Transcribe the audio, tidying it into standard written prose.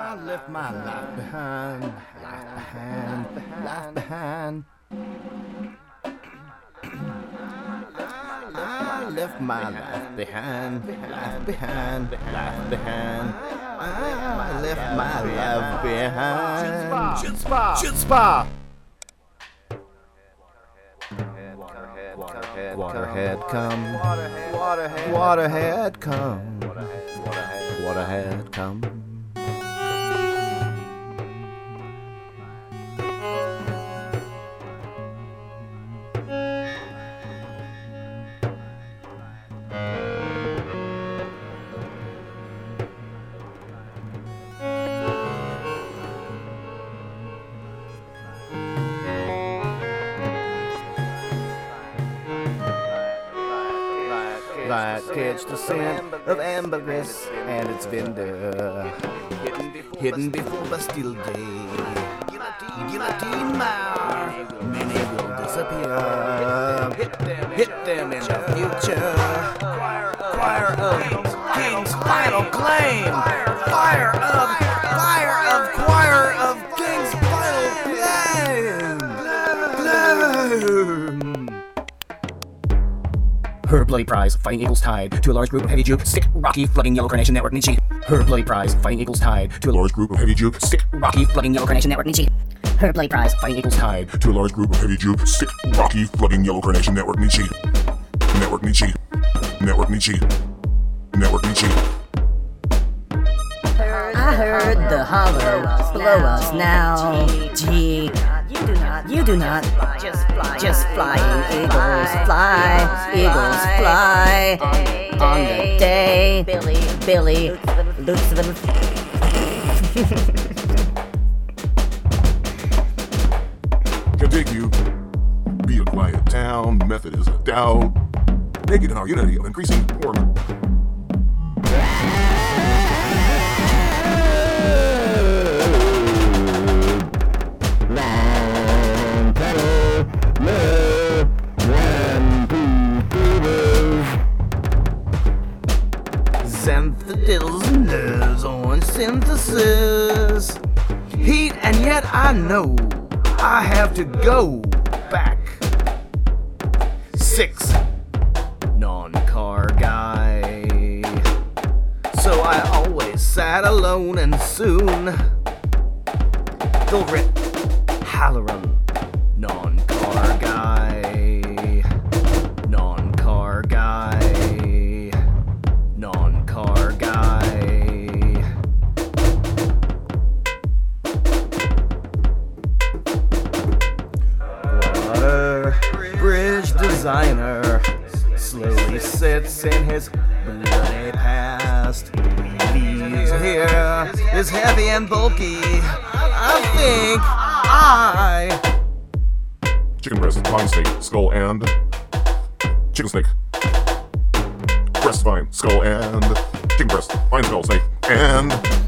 I left my life behind, life behind, life behind. I left my life behind, life behind, life behind. I left my life behind. Chutzpah! Waterhead come, Waterhead come, Waterhead come. Right, catch the scent of ambergris and its vendor, hidden before Bastille Day. Guillotine Mar, many will disappear. Hit them in the future. Choir of King's final claim. Choir of King's final claim. Her bloody prize, fighting eagles tied to a large group of heavy juke, stick, rocky, flooding yellow carnation network Nietzsche. Her bloody prize, fighting eagles tied to a large group of heavy juke, stick, rocky, flooding yellow carnation network Nietzsche. Her bloody prize, fighting eagles tied to a large group of heavy juke, stick, rocky, flooding yellow carnation network Nietzsche. Network Nietzsche. Network Nietzsche. Network Nietzsche. I heard the hollow below us now. Gee, you do not. Just flying eagles fly. On the day, Billy looks them. Can take you. Be a quiet town. Method is a doubt. Naked in our unity of increasing form. Xanthadiddles and nerves on synthesis. Heat, and yet I know I have to go back. 6 non-car guy. So I always sat alone, and soon they'll rip Halloran. Non-car guy. Non-car guy. Non-car guy. Water bridge designer slowly sits in his bloody past. He's here, is heavy and bulky. I think Chicken breast, fine steak, skull and chicken snake. Breast fine, skull and chicken breast, fine skull, snake, and